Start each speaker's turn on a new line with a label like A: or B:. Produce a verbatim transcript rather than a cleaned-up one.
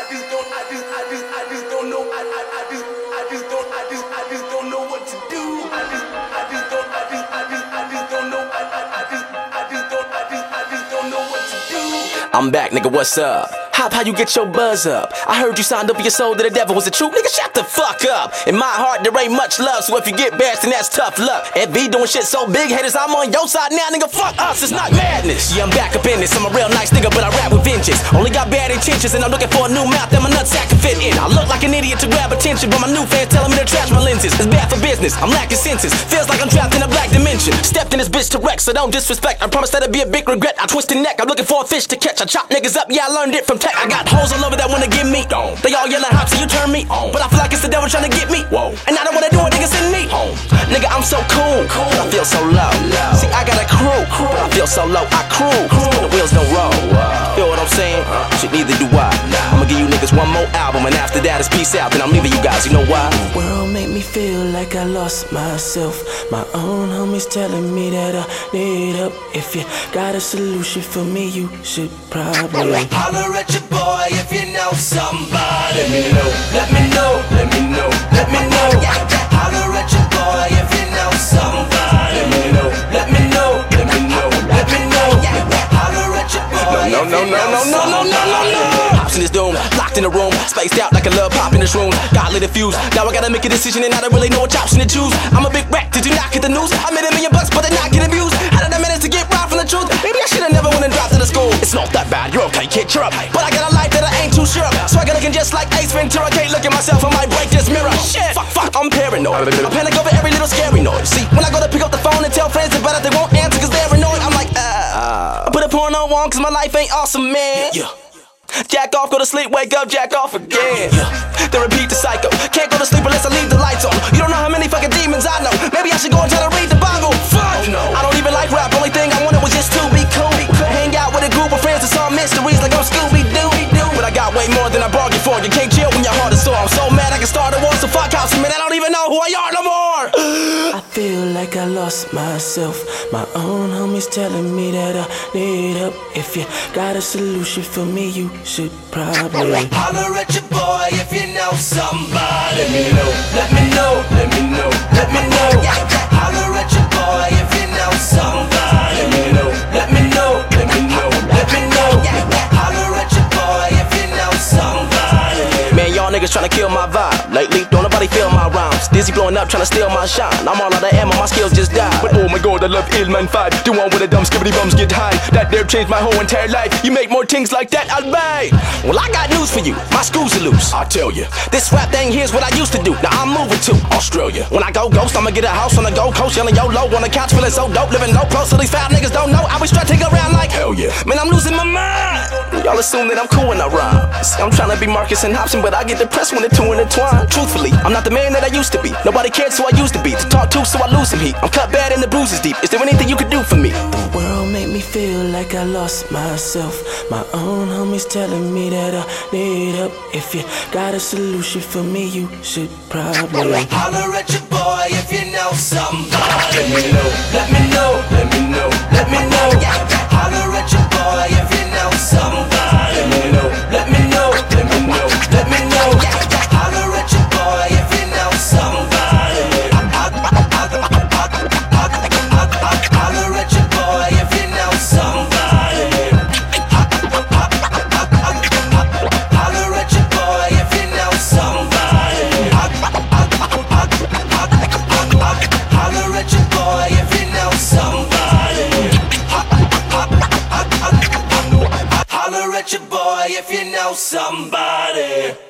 A: just don't, I just, I just, I just don't know. I, I, I just, I just don't, I just, I just don't know what to do. I just, I just don't, I just, I just, I just don't know. I, I, I just, I just don't, I just, I just don't know what to do.
B: I'm back, nigga, what's up? Hop, how you get your buzz up? I heard you signed up for your soul to the devil. Was it true? Nigga, shut the fuck up. In my heart, there ain't much love, so if you get bashed, then that's tough luck. F B doing shit so big, haters, I'm on your side now, nigga, fuck us, it's not madness. Yeah, I'm back up in this, I'm a real nice nigga, but I rap with vengeance. Only got bad intentions, and I'm looking for a new mouth that my nutsack can fit in. I look like an idiot to grab attention, but my new fans telling me to trash my lenses. It's bad for business, I'm lacking senses. Feels like I'm trapped in a black dimension. Stepped in this bitch to wreck, so don't disrespect. I promise that'll be a big regret. I twist the neck, I'm looking for a fish to catch. I chop niggas up, yeah, I learned it from tech. I got hoes all over that wanna get me. They all yelling hops, so you turn me on. But I feel like it's the devil trying to get me. Whoa. And I don't wanna do it, niggas send me home. Nigga, I'm so cool, cool. But I feel so low. low. See, I got a crew, crew. But I feel so low, I cruise. But the wheels don't roll. Wow. Feel what I'm saying? Uh, Shit, neither do I. Nah. I'ma give you niggas one more album, and after that it's peace out. Then I'm leaving you guys. You know why?
C: The world make me feel like I lost myself. My own homies telling me that I need help. If you got a solution for me, you should probably
A: holler at your boy if you know somebody. Let me know, let me know, let me know, let me know. Holler at your boy if you know somebody. Let me know, let me know, let me know, let me know. Holler at your boy.
B: No, no, no, no, no, no, no, no, no. Hops in this doom, locked in a room, spaced out like a love pop in this room. God lit a fuse. Now I gotta make a decision and I don't really know what option to choose. I'm a big wreck, did you not get the news? I made a million bucks, but they're not getting views. How did I manage to get robbed from the truth? Maybe I should've never went and dropped out of school. It's not that bad, you're okay, kid, cheer up. But I got a life that I ain't too sure of. Swagger looking just like Ace Ventura. Can't look at myself, I might break this mirror. Shit, fuck, fuck, I'm paranoid. I panic over every little scary noise. See, when I go to pick up the phone and tell friends about it, they won't answer cause they're annoyed. I'm like, uh, I put a porno on cause my life ain't awesome, man. Yeah. Jack off, go to sleep, wake up, jack off again. Then repeat the cycle. Can't go to sleep unless I leave the lights on. You don't know how many fucking demons I know. Maybe I should go and try to read the Bible. Fuck! Oh, no. I don't even like rap. Only thing I wanted was just to be cool. Hang out with a group of friends and solve mysteries like I'm Scooby-Doo. But I got way more than I bargained for. You can't chill when your heart is sore. I'm so mad I can start a war. So fuck house, man. I don't even know who I are no more.
C: I feel like I lost myself. My own homies telling me that I need help. If you got a solution for me, you should probably
A: holler at your boy if you know somebody. Let me know, let me know, let me know, let me know. Holler at your boy if you know somebody. Let me know, let me know, let me know, let me know. Holler at your boy if you know somebody.
B: Man, y'all niggas tryna kill my vibe. Lately, don't nobody feel my rhymes. Dizzy blowing up, tryna steal my shine. I'm all out of ammo, my skills just died. But oh my god, I love Illman five. The one with the dumb skibbity bums get high. That there changed my whole entire life. You make more things like that, I'll buy. Well, I got news for you. My screws are loose. I'll tell you. This rap thing here's what I used to do. Now I'm moving to Australia. When I go ghost, I'ma get a house on the Gold Coast. Yelling YOLO on the couch, feeling so dope. Living low close, so these foul niggas don't know. I be strutting around like hell yeah. Man, I'm losing my mind. Y'all assume that I'm cool when I rhyme. See, I'm trying to be Marcus and Hobson, but I get depressed when the two intertwine. Truthfully, I'm not the man that I used to be. Nobody cared, so I used to be. To talk to, so I lose some heat. I'm cut bad and the bruises deep. Is there anything you could do for me?
C: The world made me feel like I lost myself. My own homies telling me that I need help. If you got a solution for me, you should probably
A: holler at your boy if you know somebody. Let me know, let me know, let me know, let me know. Holler at your boy if you know somebody. Let me know, let me know, let me know, let me know. Holler at your boy if you know somebody. Holler at your boy if you know somebody. Holler at your boy if you know somebody. Holler at your boy if you know somebody. Holler at your boy if you know somebody.